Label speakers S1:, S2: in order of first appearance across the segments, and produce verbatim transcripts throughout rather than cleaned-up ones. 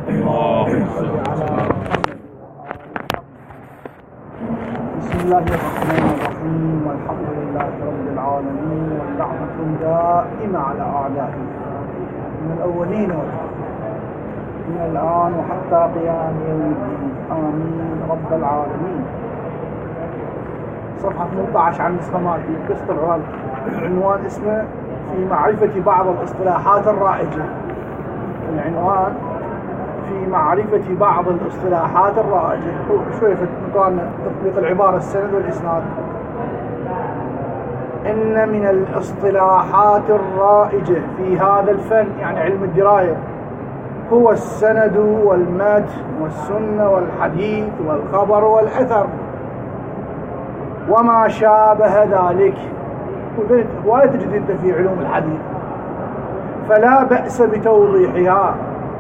S1: بسم الله الرحمن الرحيم والحمد لله رب العالمين والنعمة دائمة على أعدائه من الأولين من الآن وحتى قيام يوم الدين آمين رب العالمين. صفحة ثمانية عشر عن نسخماتي قسط العنوان اسمه في معرفة بعض الاصطلاحات الرائجة. العنوان في معرفة بعض الاصطلاحات الرائجة. شوية في تطبيق العبارة السند والإسناد. إن من الاصطلاحات الرائجة في هذا الفن يعني علم الدراية هو السند والمتن والسنة والحديث والخبر والأثر وما شابه ذلك. وقلت ولا تجد أنت في علوم الحديث فلا بأس بتوضيحها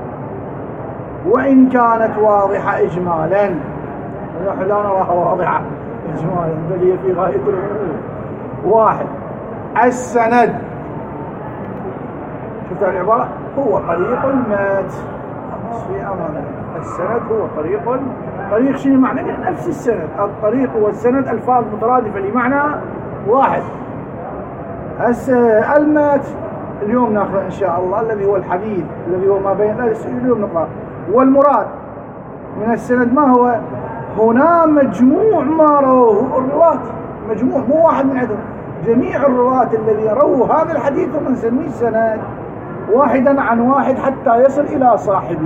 S1: وإن كانت واضحة إجمالا. نحن لا نراها واضحة إجمالا بل هي في غاية الأمور. واحد، السند شفت العبارة هو طريق المات في أمان. السند هو طريق طريق شنو معنى نفس السند. الطريق والسند ألفاظ مترادفة لمعنى واحد. المات اليوم ناخذ إن شاء الله الذي هو الحديث الذي هو ما بين اليوم نقرأ. والمراد من السند ما هو؟ هنا مجموع ما رواه الرواة، مجموع مو واحد من عندهم، جميع الرواة الذي رووا هذا الحديث ونسميه سند واحدا عن واحد حتى يصل إلى صاحبه.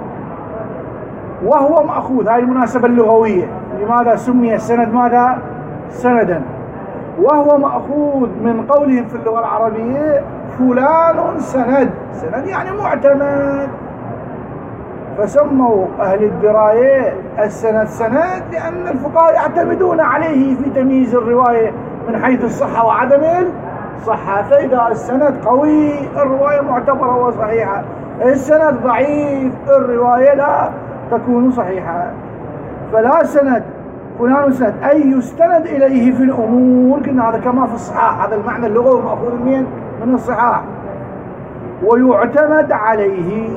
S1: وهو مأخوذ، هاي المناسبة اللغوية لماذا سمي السند ماذا؟ سندا. وهو مأخوذ من قولهم في اللغة العربية فلان سند. سند يعني معتمد. فسموا أهل الدراية السند سند لأن الفقهاء يعتمدون عليه في تمييز الرواية من حيث الصحة وعدم الصحة. فإذا السند قوي الرواية معتبرة وصحيحة، السند ضعيف الرواية لا تكون صحيحة. فلا سند فلان سند أي يستند إليه في الأمور. قلنا هذا كما في الصحاح، هذا المعنى اللغوي مأخوذ من من الصحاح. ويعتمد عليه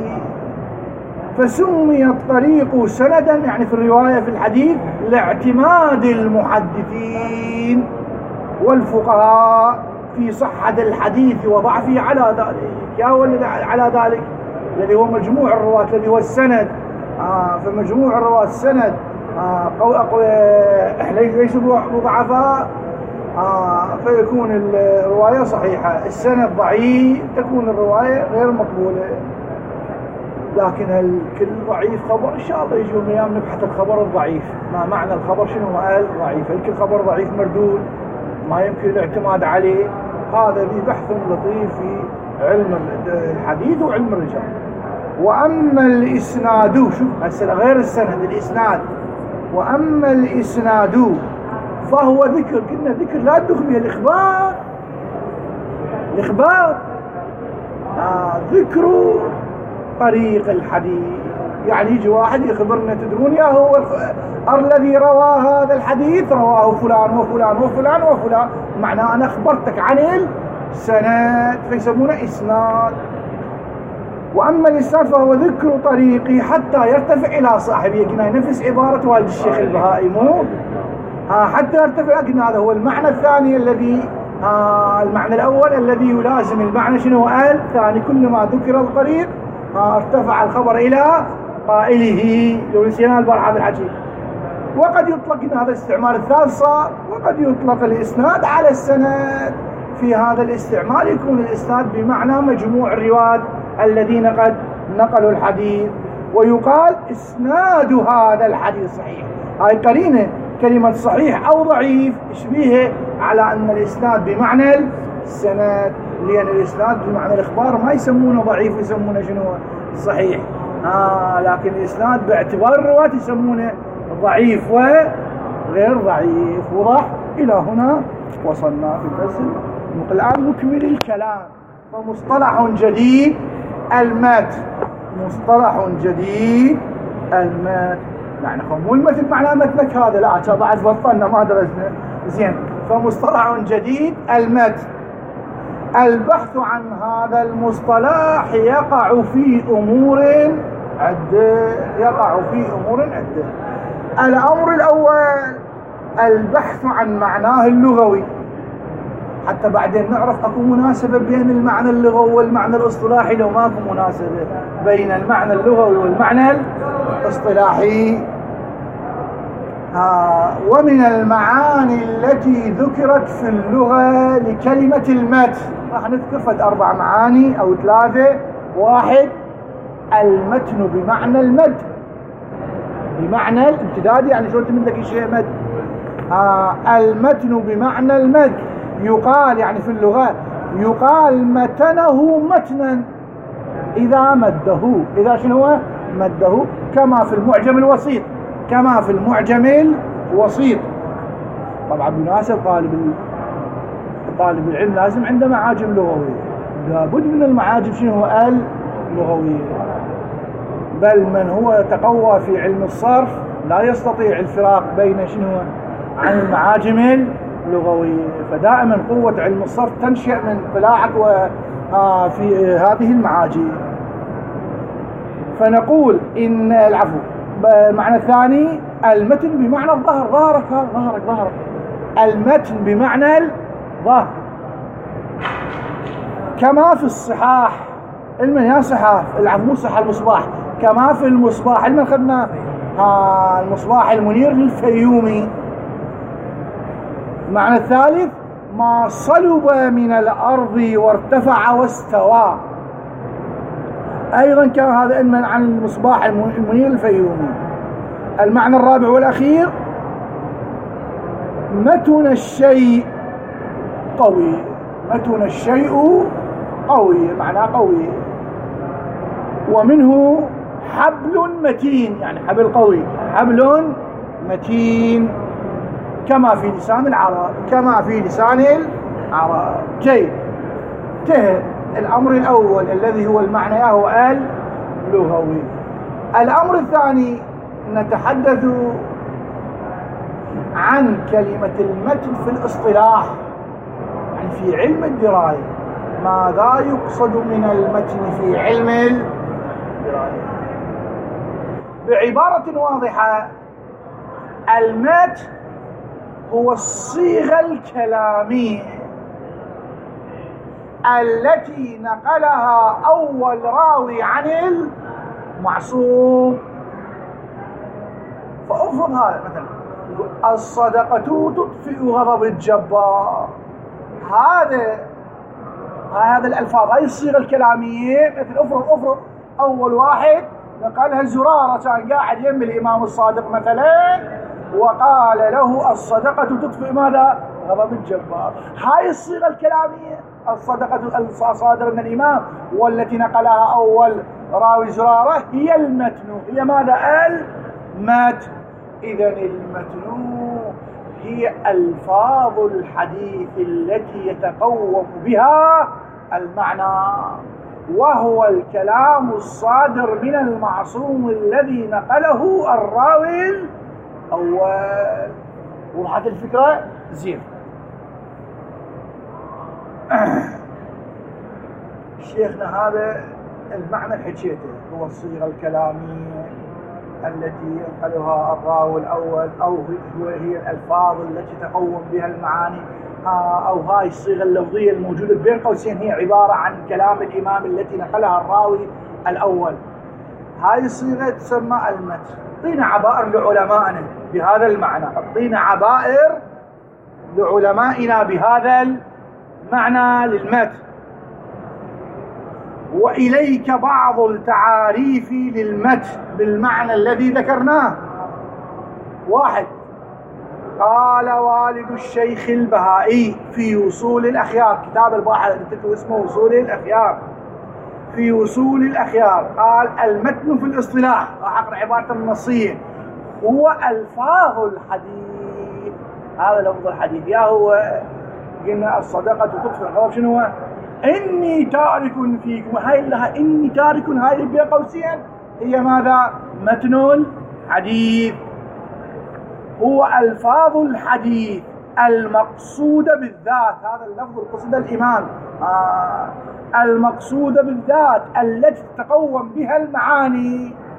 S1: فسمي الطريق سندا يعني في الرواية في الحديث لاعتماد المحدثين والفقهاء في صحة الحديث وضعفه على ذلك. يا هو على ذلك الذي هو مجموع الرواة الذي هو السند. آه فمجموع الرواة السند آه قوي أقوى ليسوا ضعفاء آه فيكون الرواية صحيحة. السند ضعيف تكون الرواية غير مقبولة. لكن هل كل ضعيف خبر؟ إن شاء الله يجي يوم أيام نبحث الخبر الضعيف. ما معنى الخبر؟ شنو قال ضعيف؟ هل كل خبر ضعيف مردود ما يمكن الاعتماد عليه؟ هذا به بحث لطيف في علم الحديث وعلم الرجال. وأما الإسناد شوف هسه غير السند الإسناد. وأما الإسناد فهو ذكر. قلنا ذكر لا تدخل به الإخبار. الإخبار آه ذكر طريق الحديث يعني يجي واحد يخبرنا تدرون يا هو الذي روى هذا الحديث رواه فلان وفلان وفلان وفلان، معناه أنا أخبرتك عن السند فيسمونه إسناد. وأما الإسناد فهو ذكر طريقي حتى يرتفع إلى صاحبه. قلنا نفس عبارة والد الشيخ البهائي مو ها حتى يرتفع. قلنا هذا هو المعنى الثاني الذي ها المعنى الأول الذي يلازم المعنى شنو قال الثاني. كلما ذكر الطريق ارتفع الخبر إلى قائله. لو نسينا البارحة هذا الحكي. وقد يطلق هذا الاستعمال الثالث صار وقد يطلق الإسناد على السند. في هذا الاستعمال يكون الإسناد بمعنى مجموع الرواة الذين قد نقلوا الحديث ويقال إسناد هذا الحديث صحيح. هاي قرينة كلمة صحيح أو ضعيف تشبيه على أن الإسناد بمعنى السند. لأن الإسناد بمعنى الإخبار ما يسمونه ضعيف يسمونه شنو صحيح. آه لكن الإسناد باعتبار الرواة يسمونه ضعيف وغير ضعيف. وضح؟ إلى هنا وصلنا في الدرس. الآن نكمل الكلام. فمصطلح جديد المات. مصطلح جديد المات يعني مو المتن معناه متنك هذا لا بعد بطلنا ما درسنا زين. فمصطلح جديد المات. البحث عن هذا المصطلح يقع في أمور عدة، يقع في أمور عدة. الأمر الأول البحث عن معناه اللغوي، حتى بعدين نعرف اكو مناسبة بين المعنى اللغوي والمعنى الاصطلاحي. لو ماكو مناسبة بين المعنى اللغوي والمعنى الاصطلاحي. آه ومن المعاني التي ذكرت في اللغة لكلمة المد راح نذكر فد أربع معاني أو ثلاثة. واحد، المتن بمعنى المد، بمعنى الامتداد، يعني شو تمد لك شيء مد. آه المتن بمعنى المد يقال، يعني في اللغة يقال متنه متنا إذا مده، إذا شنو هو مده، كما في المعجم الوسيط، كما في المعجم الوسيط. طبعا بناسب طالب طالب العلم لازم عنده معاجم لغوية، لابد من المعاجم شنو هو اللغوية. بل من هو تقوى في علم الصرف لا يستطيع الفراق بين شنو عن المعاجم اللغوية. فدائما قوة علم الصرف تنشأ من اطلاعك في هذه المعاجم. فنقول إن العفو المعنى الثاني المتن بمعنى الظهر، ظهرك هذا ظهرك ظهرك المتن بمعنى الظهر، كما في الصحاح. علما يا صحاح العفو مو صحاح المصباح، كما في المصباح علما خدنا المصباح المنير للفيومي. المعنى الثالث ما صلب من الأرض وارتفع واستوى، أيضا كان هذا علما عن المصباح المنير الفيومي. المعنى الرابع والأخير متن الشيء قوي، متن الشيء قوي، معناه قوي. ومنه حبل متين، يعني حبل قوي، حبل متين، كما في لسان العرب، كما في لسان العرب. جيد، انتهى الأمر الأول الذي هو المعنى هو اللغوي. الأمر الثاني نتحدث عن كلمة المتن في الاصطلاح، يعني في علم الدراية. ماذا يقصد من المتن في علم الدراية؟ بعبارة واضحة، المتن هو الصيغة الكلامية التي نقلها أول راوي عن المعصوم. فأفرض هذا مثلا الصدقة تطفئ غضب الجبار، هذا هذا الألفاظ، هاي الصيغة الكلامية. مثل أفرض أفرض أول واحد نقلها زرارة كان قاعد يم الإمام الصادق مثلا وقال له الصدقة تطفئ ماذا؟ غضب الجبار. هاي الصيغة الكلامية الصدقة الصادرة من الإمام والتي نقلها أول راوي زرارة هي المتن، هي ماذا؟ المتن. إذن المتن هي ألفاظ الحديث التي يتقوم بها المعنى، وهو الكلام الصادر من المعصوم الذي نقله الراوي الأول. وضحت الفكرة؟ زين. شيخنا هذا المعنى الحكيته هو الصيغة الكلامية التي ينقلها الراوي الأول، أو هي الألفاظ التي تقوم بها المعاني، أو هاي الصيغة اللفظية الموجودة بين قوسين هي عبارة عن كلام الإمام التي نقلها الراوي الأول. هاي الصيغة تسمى المتن. اعطينا عبائر لعلمائنا بهذا المعنى، اعطينا عبائر لعلمائنا بهذا المعنى للمتن. وإليك بعض التعاريف للمتن بالمعنى الذي ذكرناه. واحد، قال والد الشيخ البهائي في وصول الأخيار، كتاب الباحث اللي اسمه وصول الأخيار، في وصول الأخيار قال المتن في الاصطلاح، راح أقرأ عبارة النصية، هو ألفاظ الحديث. هذا لفظ الحديث، يا هو قلنا الصدقة تطفئ الغضب، شنو هو؟ إني تارك فيكم، هاي لها إني تارك، هاي اللي بين قوسين هي ماذا؟ متن الحديث. هو ألفاظ الحديث المقصودة بالذات، هذا اللفظ القصد الإمام، آه المقصودة بالذات التي تتقوم بها المعاني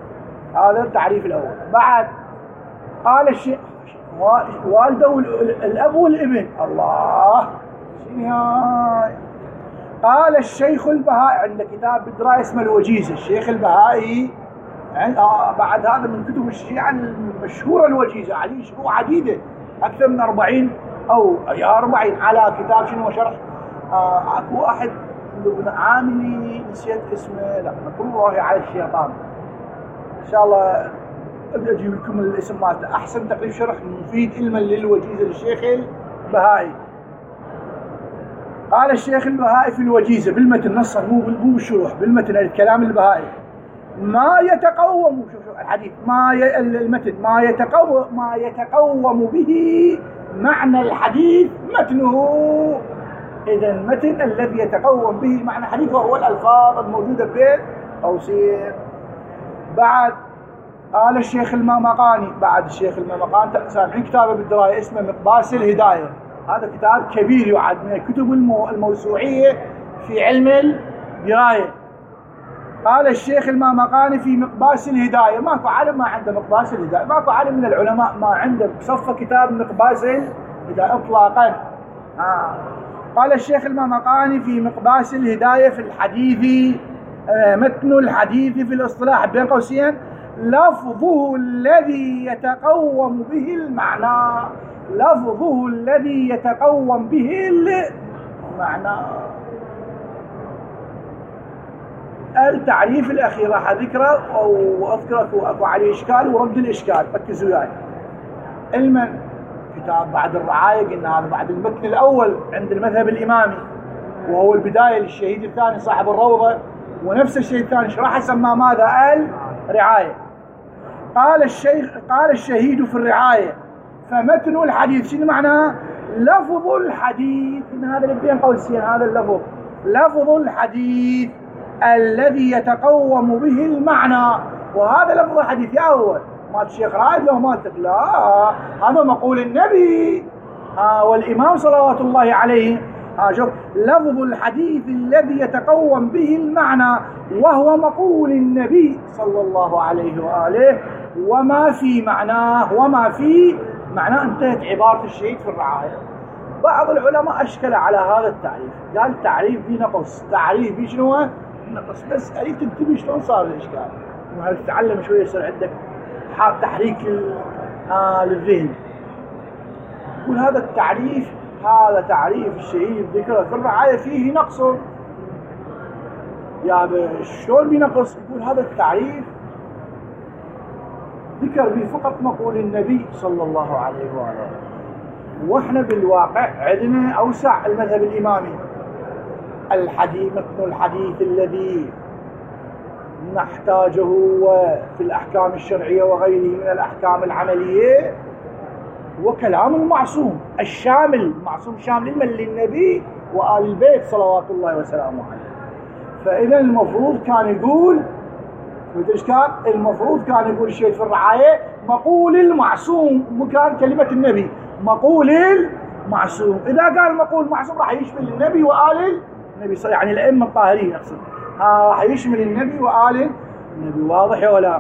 S1: هذا التعريف الأول. بعد قال الشيخ والده الأب والابن، الله شنو هاي؟ قال الشيخ البهائي، عنده كتاب بالدراية اسمه الوجيزة، الشيخ البهائي آه بعد هذا من كتب الشيعة المشهورة الوجيزة، عليه شروح عديدة أكثر من أربعين أو يا أربعين على كتاب شنو شرح. آه أكو واحد ابن عاملي نسيت اسمه، لا مكروه على الشيطان، إن شاء الله أجيب لكم الاسم مالته، أحسن تقريب شرح مفيد علما للوجيزة للشيخ البهائي. قال الشيخ البهائي في الوجيزة بالمتن نصا، مو مو بالشروح، بالمتن الكلام البهائي، ما يتقوم شوف شوف الحديث، ما ي... المتن ما يتقوم ما يتقوم به معنى الحديث متنه. إذا المتن الذي يتقوم به معنى الحديث وهو الألفاظ الموجودة بين قوسين. بعد قال الشيخ المامقاني، بعد الشيخ المامقاني سامعين كتابه بالدراية اسمه مقباس الهداية، هذا كتاب كبير يعد من الكتب المو... الموسوعية في علم الدراية. قال الشيخ المامقاني في مقباس الهداية، ماكو عالم ما عنده مقباس الهداية، ماكو عالم من العلماء ما عنده بصفة كتاب مقباس الهداية اطلاقا. آه. قال الشيخ المامقاني في مقباس الهداية في الحديث آه متن الحديث في الاصطلاح بين قوسين لفظه الذي يتقوم به المعنى، لفظه الذي يتقوم به المعنى. التعريف الأخير راح أذكره وأذكره أكو عليه إشكال ورد الإشكال، ركزوا وياي. علما كتاب بعد الرعاية قلنا هذا بعد المتن الأول عند المذهب الإمامي، وهو البداية للشهيد الثاني صاحب الروضة، ونفس الشيء الثاني شرح سماه ماذا؟ الرعاية. قال الشيخ قال الشهيد في الرعاية فمتن الحديث شنو معناه؟ لفظ الحديث، إن هذا اللي بين قوسين هذا اللفظ، لفظ الحديث الذي يتقوم به المعنى. وهذا لفظ الحديث يا أول مال الشيخ رائد لو مالتك، لا هذا مقول النبي آه والإمام صلوات الله عليه. آه شوف لفظ الحديث الذي يتقوم به المعنى وهو مقول النبي صلى الله عليه وآله وما في معناه، وما في معناه. انتهت عبارة الشهيد في الرعاية. بعض العلماء أشكل على هذا التعريف، قال تعريف بنقص، تعريف بشنو نقص، بس أريد تنتبه شلون صار الإشكال، وهل تتعلم شوية يصير عندك حال تحريك آه للذهن. يقول هذا التعريف، هذا تعريف الشهيد ذكره في الرعاية فيه نقص. يا شلون بنقص؟ يقول هذا التعريف ذكر به فقط مقول النبي صلى الله عليه وآله، واحنا بالواقع عندنا أوسع المذهب الإمامي. الحديث متن الحديث الذي نحتاجه في الأحكام الشرعية وغيره من الأحكام العملية وكلام المعصوم الشامل، المعصوم شامل للنبي وآل البيت صلوات الله وسلامه عليه. فإذا المفروض كان يقول مدريش كان المفروض كان يقول الشيء في الرعاية مقول المعصوم، مكان كلمة النبي مقول المعصوم. إذا قال مقول معصوم راح يشمل النبي وآل النبي، يعني الأئمة الطاهرين أقصد، ها راح يشمل النبي وآل النبي. واضح ولا؟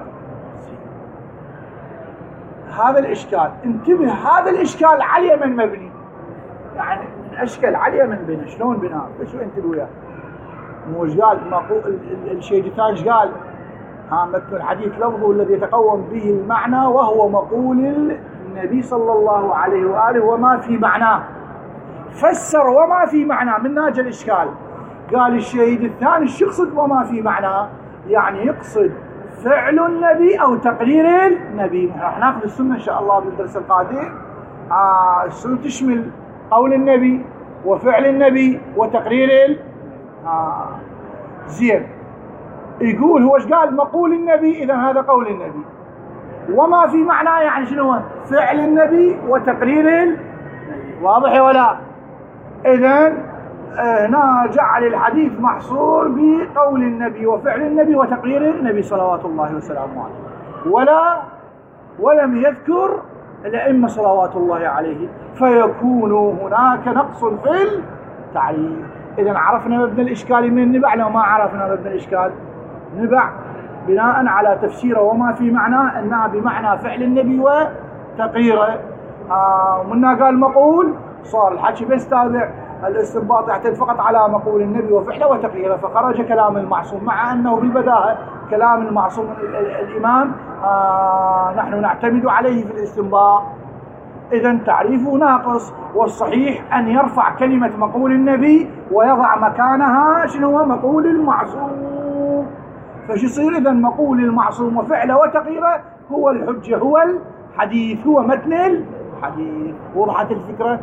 S1: هذا الإشكال انتبه، هذا الإشكال على اليمن مبني، يعني من أشكال على اليمن بنا شلون بناء، بس انتبهوا وياه. مو ايش قال مقول الشيء الثاني ايش قال؟ ها متن الحديث لفظه الذي يتقوم به المعنى وهو مقول النبي صلى الله عليه وآله وما في معناه. فسر وما في معناه من ناجى الإشكال. قال الشهيد الثاني شو يقصد وما في معناه؟ يعني يقصد فعل النبي أو تقرير النبي. راح ناخذ السنة إن شاء الله بالدرس القادم. آه السنة تشمل قول النبي وفعل النبي وتقرير ال آه زين. يقول هو ايش قال؟ مقول النبي، إذا هذا قول النبي. وما في معناه يعني شنو؟ فعل النبي وتقرير النبي. واضح ولا؟ إذن هنا جعل الحديث محصور بقول النبي وفعل النبي وتقرير النبي صلوات الله وسلامه عليه، ولا ولم يذكر الأئمة صلوات الله عليه، فيكون هناك نقص في التعريف. إذن عرفنا مبنى الإشكال من النبع. لو ما عرفنا مبنى الإشكال نبع بناء على تفسيره وما في معناه أنها بمعنى فعل النبي وتقريره. آه ومنها قال مقول، صار الحكي بس تابع الاستنباط يعتمد فقط على مقول النبي وفعله وتقريره، فخرج كلام المعصوم، مع أنه بالبداهة كلام المعصوم الإمام آه نحن نعتمد عليه في الاستنباط. إذن تعريفه ناقص، والصحيح أن يرفع كلمة مقول النبي ويضع مكانها شنو هو مقول المعصوم. فش يصير إذن مقول المعصوم وفعله وتقريره هو الحجة، هو الحديث، هو متن الحديث. وضحت الفكرة؟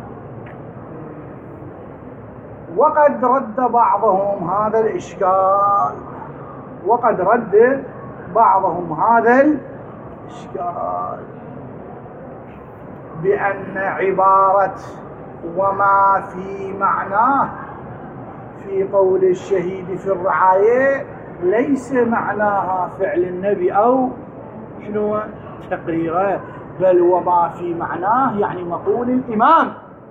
S1: وقد رد بعضهم هذا الإشكال، وقد رد بعضهم هذا الإشكال بأن عبارة وما في معناه في قول الشهيد في الرعاية ليس معناها فعل النبي أو شنو تقريره، بل وما في معناه يعني مقول الإمام،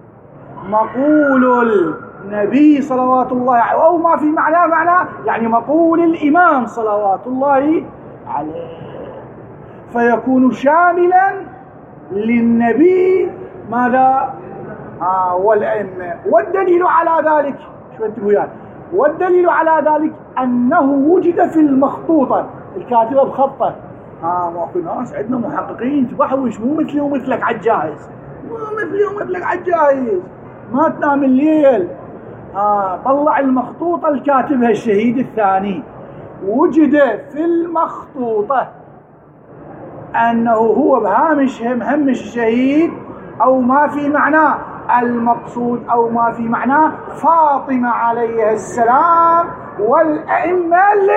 S1: مقول النبي صلوات الله عليه، أو ما في معناه معناه يعني مقول الإمام صلوات الله عليه، فيكون شاملا للنبي ماذا؟ آه والأئمة. والدليل على ذلك شو انت وياك؟ والدليل على ذلك أنه وجد في المخطوطة الكاتبة بخطة. آه ماكو ناس عندنا محققين تبحوش، مو مثلي ومثلك عالجاهز، مو مثلي ومثلك عالجاهز، ما تنام الليل. آه طلع المخطوطة الكاتبها الشهيد الثاني، وجد في المخطوطة أنه هو بهامش مهمش الشهيد أو ما في معناه المقصود أو ما في معناه فاطمة عليها السلام والأئمة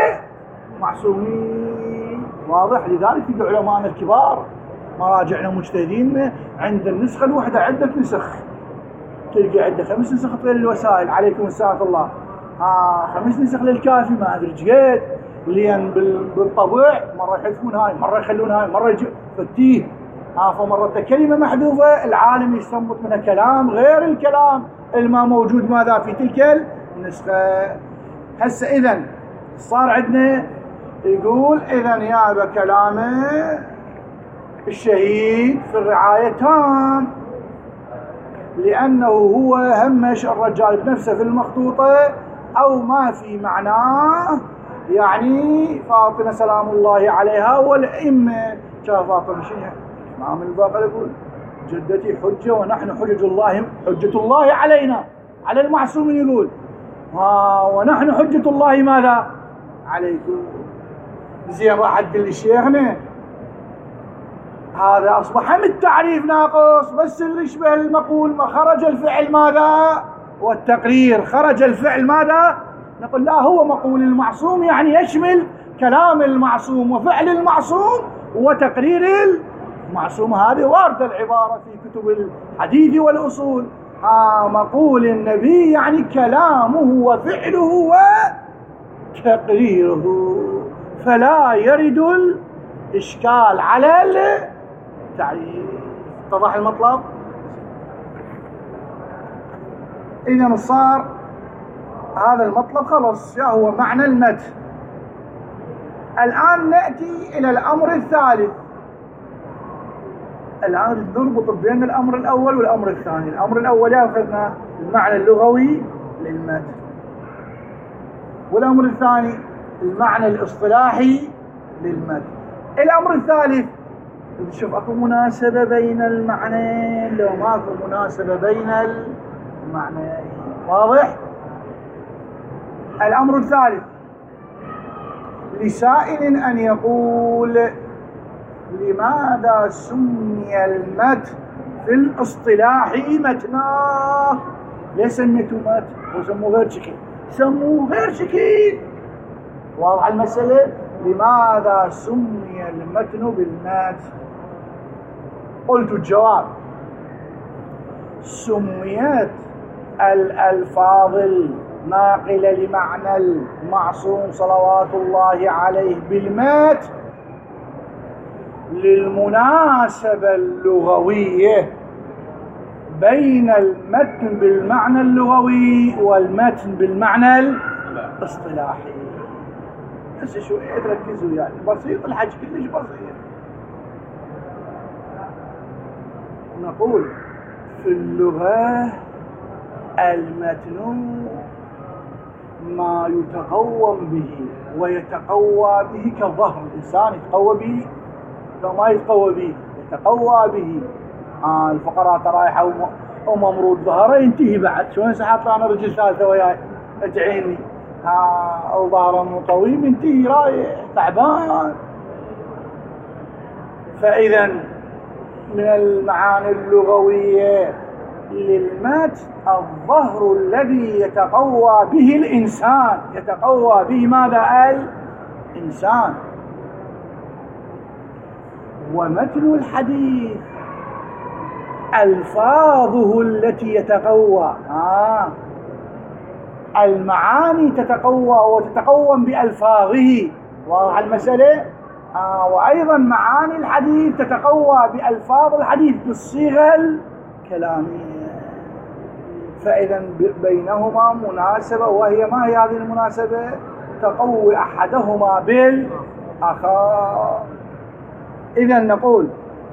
S1: المعصومين. واضح؟ لذلك في علماء الكبار مراجعنا مجتهدين عند النسخة الوحدة عدة نسخ، تلقى عدة خمس نسخ طويل الوسائل عليكم السلام الله، آه خمس نسخ للكافي ما أدري جيد، لأن بالطبع مرة يحذفون هاي، مرة يخلون هاي، مرة يجي فتيه، آه فمرة كلمة محذوفة العالم يستنبط منها كلام غير الكلام الما موجود ماذا في تلك النسخة. هسه إذن صار عندنا يقول إذن يا كلامه الشهيد في الرعاية تام، لأنه هو همش الرجال بنفسه في المخطوطة أو ما في معناه يعني فاطمة سلام الله عليها والأئمة. شاف فاطمة شنو الإمام الباقر يقول جدتي حجة ونحن حجة الله، حجة الله علينا على المعصومين، يقول ها ونحن حجة الله ماذا عليكم. زين راح تقول لي شيخنا هذا أصبح من التعريف ناقص، بس اللي يشبه المقول ما خرج الفعل ماذا والتقرير، خرج الفعل ماذا؟ نقول لا، هو مقول المعصوم يعني يشمل كلام المعصوم وفعل المعصوم وتقرير المعصوم. هذه واردة العبارة في كتب الحديث والأصول. ها مقول النبي يعني كلامه وفعله وتقريره، فلا يرد الإشكال على التعريف. اتضح المطلب؟ إذا صار هذا المطلب خلص يا هو معنى المتن. الآن نأتي إلى الأمر الثالث. الآن نربط بين الأمر الأول والأمر الثاني. الأمر الأول أخذنا المعنى اللغوي للمتن، والأمر الثاني المعنى الاصطلاحي للمتن. الأمر الثالث نشوف أكو مناسبة بين المعنيين لو ما أكو مناسبة بين المعنيين. واضح؟ الأمر الثالث لسائل أن يقول لماذا سمي المتن في الاصطلاح متنا؟ ليه سميته متن وسموه غير شكل؟ سموه غير شكل. واضح المسألة؟ لماذا سمي المتن بالمتن؟ قلت الجواب سميت الألفاظ الناقلة لمعنى المعصوم صلوات الله عليه بالمتن للمناسبة اللغوية بين المتن بالمعنى اللغوي والمتن بالمعنى الاصطلاحي. بس شوية تركزوا يعني بسيط الحج كلش بسيط. نقول في اللغة المتن ما يتقوم به ويتقوى به كالظهر. الإنسان يتقوى به لو ما يتقوى به يتقوى به. آه الفقرات رايحة وممرود ظهره ينتهي بعد شلون سحبت أنا رجل ثالثة وياي ادعيني آه أو ظهره مو قوي ينتهي رايح تعبان. فإذا من المعاني اللغوية للمتن الظهر الذي يتقوى به الإنسان، يتقوى به ماذا؟ الإنسان. ومتن الحديث ألفاظه التي يتقوى. آه. المعاني تتقوى وتتقوم بألفاظه. واضح المسألة؟ آه. وأيضا معاني الحديث تتقوى بألفاظ الحديث بالصيغة الكلامية. فإذا بينهما مناسبة، وهي ما هي هذه المناسبة؟ تقوي أحدهما بالآخر. إذا نقول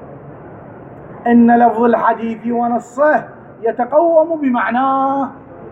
S1: إن لفظ الحديث ونصه يتقوم بمعناه،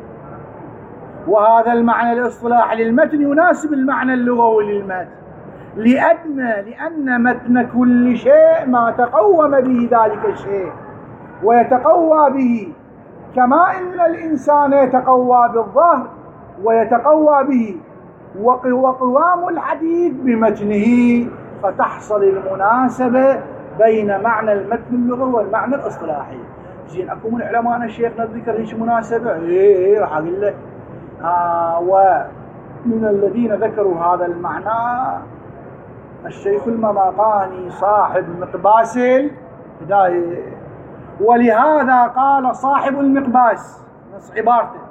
S1: وهذا المعنى الاصطلاحي للمتن يناسب المعنى اللغوي للمتن، لأن لأن متن كل شيء ما تقوم به ذلك الشيء ويتقوى به، كما إن الإنسان يتقوى بالظهر ويتقوى به، وقوام الحديث بمتنه، فتحصل المناسبة بين معنى المتن اللغوي والمعنى الاصطلاحي. زين اكو من علماء شيخنا ذكر هيك مناسبة؟ ايه ايه راح اقول لك. آه ومن الذين ذكروا هذا المعنى الشيخ المماقاني صاحب مقباس الهداية. ولهذا قال صاحب المقباس نص عبارته: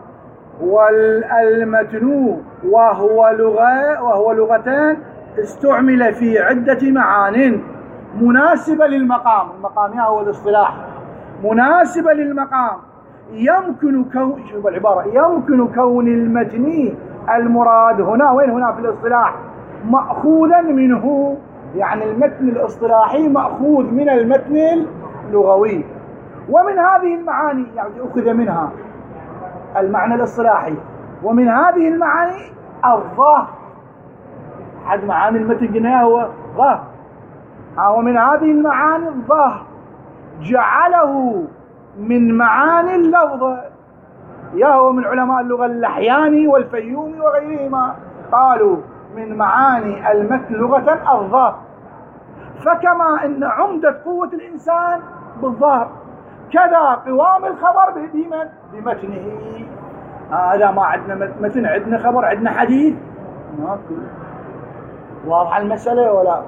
S1: والمتن وهو لغة وهو لغتان استعمل في عدة معان مناسبة للمقام. المقام هو الاصطلاح. مناسبة للمقام يمكن كون شوف العبارة يمكن كون المتن المراد هنا وين هنا في الاصطلاح مأخوذا منه، يعني المتن الاصطلاحي مأخوذ من المتن اللغوي. ومن هذه المعاني يعني أخذ منها المعنى الاصطلاحي، ومن هذه المعاني الظاهر. أحد معاني المتن قلنا هو ظاهر، ومن هذه المعاني الظاهر جعله من معاني اللفظ. يهو من علماء اللغة اللحياني والفيومي وغيرهما قالوا من معاني المتن لغة الظاهر. فكما أن عمدة قوة الإنسان بالظاهر، كذا قوام الخبر بمن؟ بمتنه. هذا آه ما عندنا متن، عندنا خبر، عندنا حديث ماكو. واضح المسألة ولا؟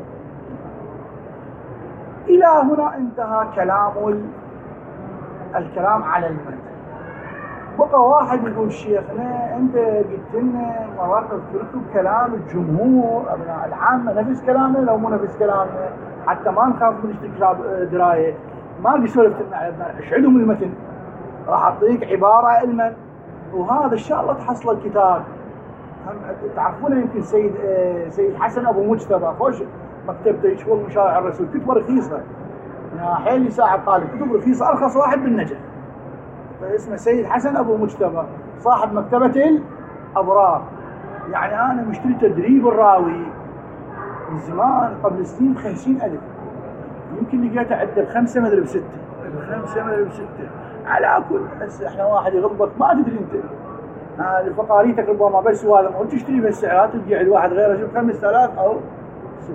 S1: إلى هنا انتهى كلام الكلام على المتن. بقى واحد يقول شيخنا أنت قلت لنا مرات نذكركم كلام الجمهور أبناء العامة نفس كلامنا، لو مو نفس كلامنا حتى ما نخاف من استكشاف دراية. ما قد سولفت لنا على ابناء ايش عندهم المتن، راح أعطيك عبارة علما، وهذا إن شاء الله تحصل الكتاب. تعرفون يمكن سيد سيد حسن أبو مجتبى خوش مكتبته يشوف من شارع الرسول، كتب رخيصة يا حيل يساعد طالب، كتب رخيصة أرخص واحد بالنجف اسمه سيد حسن أبو مجتبى صاحب مكتبة الأبرار. يعني أنا مشتري تدريب الراوي من زمان قبل سنين خمسين ألف، يمكن لقيته عدة بخمسة مدري بستة بخمسة مدري بستة على كل. بس احنا واحد يغلبك ما تدري انت آه الفقاريتك ربما بس وهذا ما تشتري بالسعرات تلقى عند واحد غيره شوف خمسة آلاف أو ستة.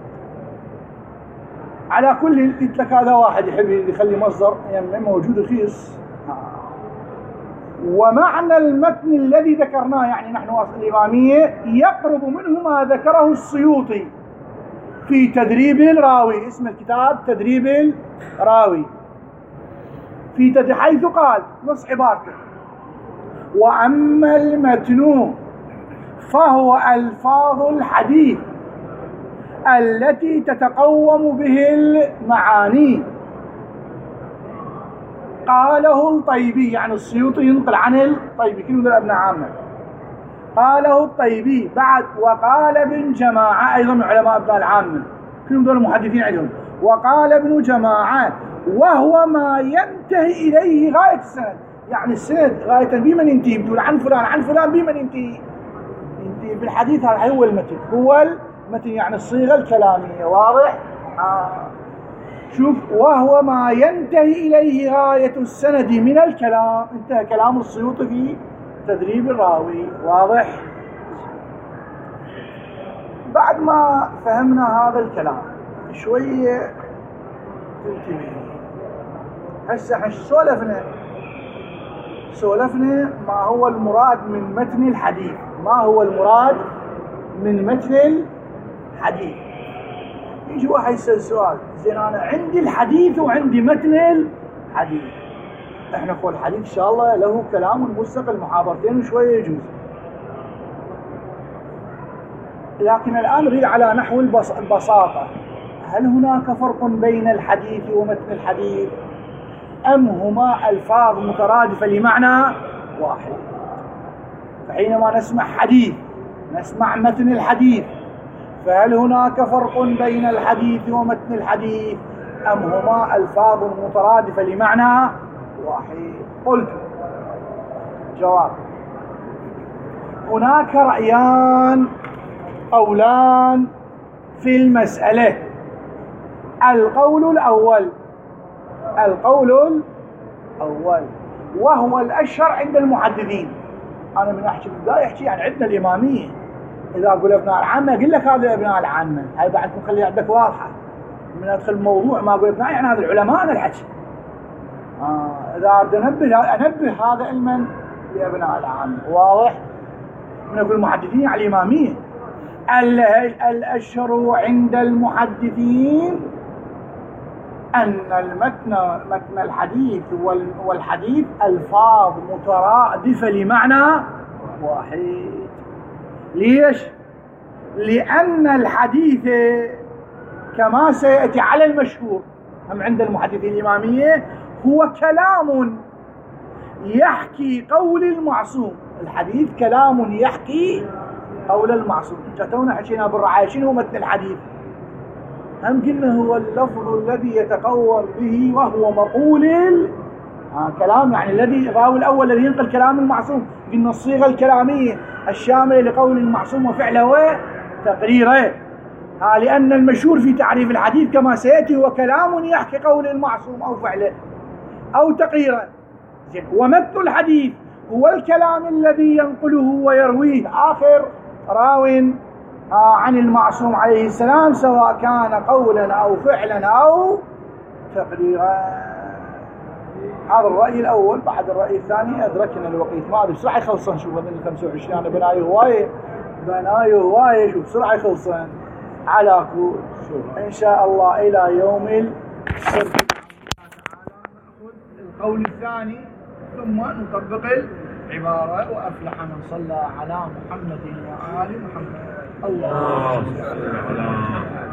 S1: على كل قلت لك هذا واحد يحب يخلي مصدر يعني موجود رخيص. ومعنى المتن الذي ذكرناه يعني نحن واصل الإمامية يقرب منه ما ذكره السيوطي في تدريب الراوي، اسم الكتاب تدريب الراوي، في تد... حيث قال نص عبارته: وأما المتن فهو ألفاظ الحديث التي تتقوم به المعاني. قاله الطيبي، يعني السيوطي ينقل عن الطيبي كل ذا ابن عامه. قاله الطيبي بعد. وقال ابن جماعة أيضا من علماء ابن العامة، كلهم دول المحدثين عندهم. وقال ابن جماعة وهو ما ينتهي إليه غاية السند، يعني السند غاية بمن ينتهي، بتقول عن فلان عن فلان بمن ينتهي، ينتهي بالحديث. هذا هو المتن، هو المتن يعني الصيغة الكلامية. واضح؟ آه. شوف، وهو ما ينتهي إليه غاية السند من الكلام. انتهى كلام السيوطي في تدريب الراوي. واضح؟ بعد ما فهمنا هذا الكلام شوية تنتبه. هسه احنا سولفنا سولفنا ما هو المراد من متن الحديث، ما هو المراد من متن الحديث. يجي واحد يسأل سؤال، زين أنا عندي الحديث وعندي متن الحديث. احنا نقول الحديث إن شاء الله له كلام مستقل، محاضرتين وشوية يجوز. لكن الآن نريد على نحو البساطة، هل هناك فرق بين الحديث ومتن الحديث أم هما ألفاظ مترادفة لمعنى واحد؟ فحينما نسمع حديث نسمع متن الحديث، فهل هناك فرق بين الحديث ومتن الحديث أم هما ألفاظ مترادفة لمعنى واحد؟ قلت جواب، هناك رأيان قولان في المسألة. القول الأول القول الأول وهو الأشهر عند المحدثين. أنا من أحكي بداية أحكي عن عندنا الإمامية. إذا أقول أبناء العامة أقول لك هذا أبناء العامة، هاي بعد مخلي عندك واضحة. من أدخل الموضوع ما أقول أبناء يعني هذا العلماء أنا الحكي. آه إذا أريد أنبه أنبه هذا علما لأبناء العامة. واضح؟ من أقول المحدثين على الإمامية. الأشهر عند المحدثين أن المتن متن الحديث والحديث ألفاظ مترادفة لمعنى واحد. ليش؟ لأن الحديث كما سيأتي على المشهور هم عند المحدثين الإمامية هو كلام يحكي قول المعصوم. الحديث كلام يحكي قول المعصوم. جاتونا حكينا بالرعاية شنو هو متن الحديث؟ هم قلنا هو اللفظ الذي يتقوم به وهو مقول آه كلام، يعني الذي الراوي الأول الذي ينقل كلام المعصوم. قلنا الصيغة الكلامية الشاملة لقول المعصوم وفعله وتقريره. آه لأن المشهور في تعريف الحديث كما سيأتي هو كلام يحكي قول المعصوم أو فعله أو تقريره. ومتن الحديث هو الكلام الذي ينقله ويرويه آخر راو آه عن المعصوم عليه السلام، سواء كان قولا أو فعلا أو تقريرا. هذا الرأي الأول. بعد الرأي الثاني أدركنا الوقت، ما أدري بسرعة يخلصن. شوف هذين الخمسة وعشرين أنا بنايه هواية بنايه هواية شوف بسرعة يخلصن على كل إن شاء الله. إلى يوم السبت نأخذ القول الثاني ثم نطبق العبارة. وأفلح من صلى على محمد وآل محمد. الله